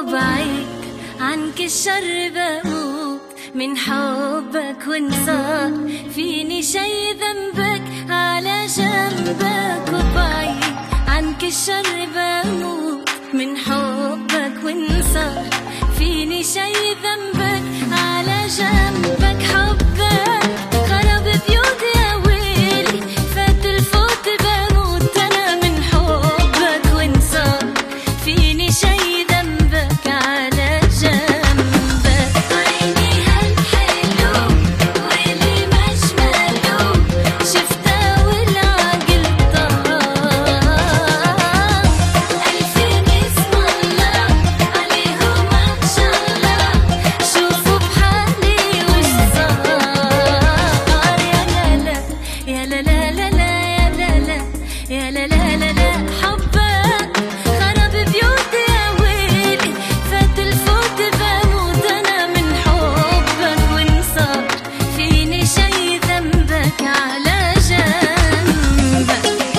وبعيد عنك الشر بموت من حبك، وإن صار فيني شي ذنبك على جنبك. وبعيد عنك الشر بموت من حبك، وإن صار فيني شي ذنبك على جنبك. حبك خرب بيوتي يا ويلي، فات الفوت بموت أنا من حبك، وإن صار فيني شي ذنبك على جنبك. عيني هالحلو واللي مجمله شفته والعقل طار، ألفين اسم الله عليهم ما شاء الله، شوفوا بحالي وش صار. يا لا لا لا لا يا لا لا لا يا لا لا لا لا. حبك خرب بيوتي يا ويلي، فات الفوت بموت أنا من حبك، وإن صار فيني شي ذنبك على جنبك.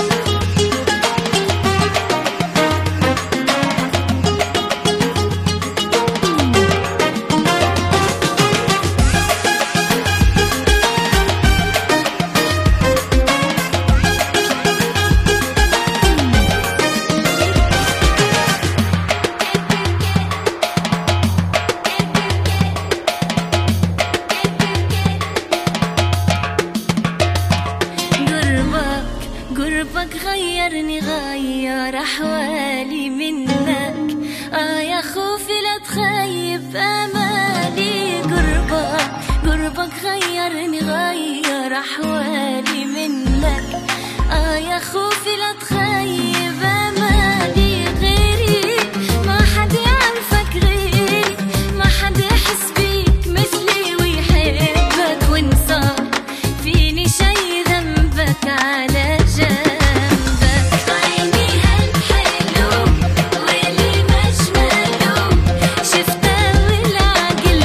قربك غيرني، غير أحوالي منك، يا خوفي لا تخيب أمالي. قربك غيرني، غير أحوالي منك، يا خوفي لا تخيب أمالي. غيري ما حد يعرفك، غيري ما حد يحس بيك مثلي ويحبك، وإن صار فيني شي ذنبك على جنبك. عيني هالحلو واللي مجمله شفته والعقل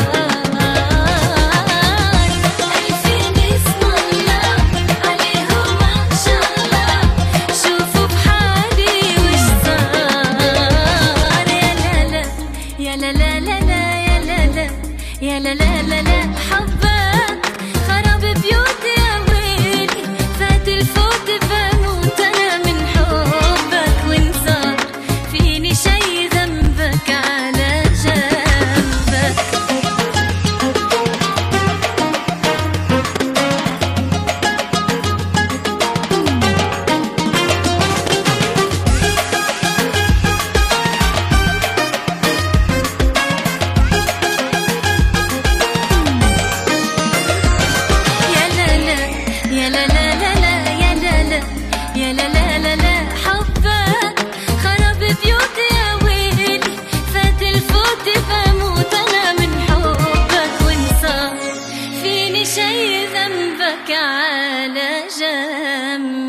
دار، ألفين اسم الله عليهم ما شاء الله، شوفوا بحالي وش صار. يا لا لا لا لا يا لا لا لا يا لا لا لا لا. حبك خرب بيوتي يا ويلي، فات الفوت بموت أنا من حبك، وإن صار فيني شي ذنبك على جنبك. يا لا لا لا لا يا لا لا يا لا لا لا لا. حبك خرب بيوتي يا ويلي، فات الفوت بموت أنا من حبك، وإن صار فيني شي ذنبك على جنبك.